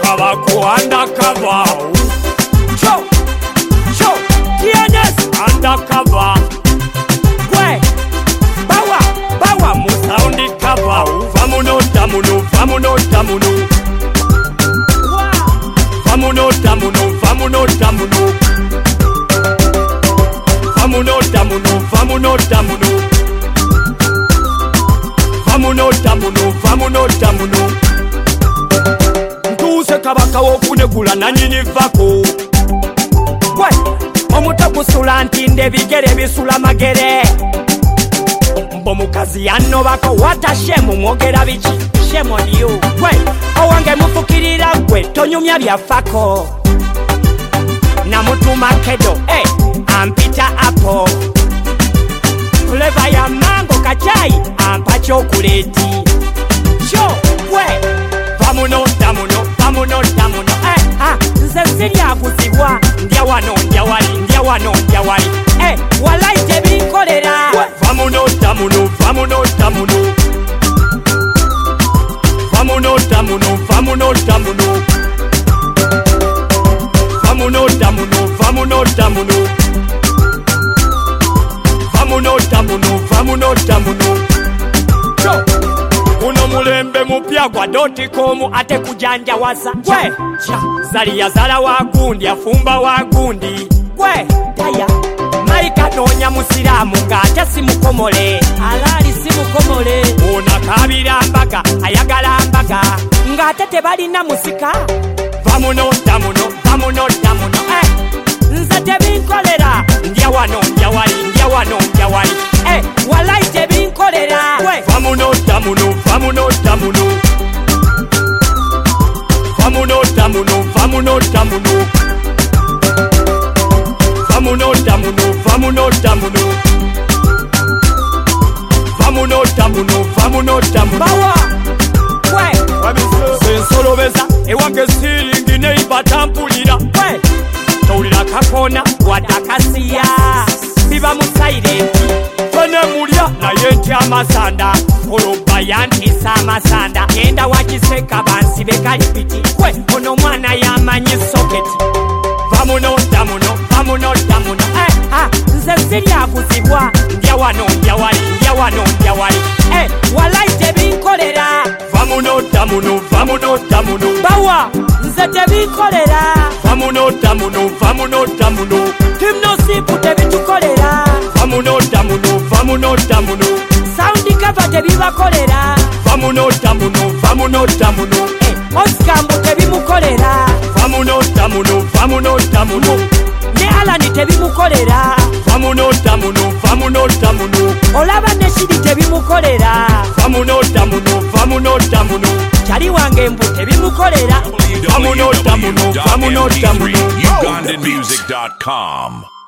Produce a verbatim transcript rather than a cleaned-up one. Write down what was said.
Kabako undercover. Cho, cho, T N S undercover. Kwe, bawa, bawa musaundi cover. Vamuno tamuno, vamuno tamuno. Vamuno tamuno, vamuno tamuno. Vamuno tamuno, vamuno tamuno. Vamuno tamuno, vamuno tamuno. Ntuse kabaka wokunegula nanyini vako. Kwe, omutakusula ntinde bigere bisula magere. Mbomukazi yanno bako wata shemu mwogera biki. Shame on you. Kwe, owange mufukirira kwe tonyumya byafako. Namutuma kedo, eh, ampita apo. Flavor ya mango kachai, ampa chokoleti. Cho, kwe, vamuno tamuno, vamuno tamuno. Eh, ah, nze sirya kuzibwa. Ndya wano, ndya wali, ndya wano, ndya wali. Eh, walai tebinkolera. Vamuno tamuno, vamuno tamuno. Vamuno tamuno, vamuno tamuno. Vamuno tamuno, vamuno tamuno. Vamuno tamuno, vamuno tamuno. Cho, uno mulembe mupya kwa doti komu ate kujanja waza. Kwe, cha, zali ya zala wagundi, afumba wagundi. Kwe, daya, maika nonya musiramu ngata simukomole. Alali simukomole. Una kabira mbaga, ayagala mbaga. Ngata tebali na musika. Vamuno tamuno, vamuno tamuno. Eh, nza tebinkolera. Ndya wano, ndya wali, ndya wano, ndya wali. Eh, walai tebinkolera. Kwe, vamuno tamuno, vamuno tamuno. Vamuno tamuno, vamuno tamuno. Vamuno tamuno, vamuno tamuno. Vamuno tamuno, vamuno tamuno. Bawa, kwe, wabiso. Sensolobeza, ewange siringi neiba tampulira. Kwe, tawulira kakona, wadakasiya. Biba musairenti. Fene mulya, naye ntya amasanda. Koloba yantisa amasanda. Yenda wakiseka bansi bekalipiti. Kwe, ono mwana yamanyi soketi. Vamuno tamuno, vamuno tamuno. Eh, ah, nze sirya kuzibwa. Ndya wano, ndya wali, ndya wano, ndya wali. Eh, walai tebinkolera. Vamuno tamuno, vamuno tamuno. Bawa, nze tebinkolera. Vamuno tamuno, vamuno tamuno. Timno sipu tebitukolera. Vamuno tamuno, vamuno tamuno. Soundi kava tebibakolera. Vamuno tamuno, vamuno tamuno. Eh, Oskambu tebimukolera. Vamuno tamuno, vamuno tamuno. Ne alani tebimukolera. Vamuno tamuno, vamuno tamuno. Olaba ne shidi tebimukolera. Vamuno tamuno, vamuno tamuno. Chali wange mbu tebimukolera. Vamuno tamuno, vamuno tamuno. Ugandan music dot com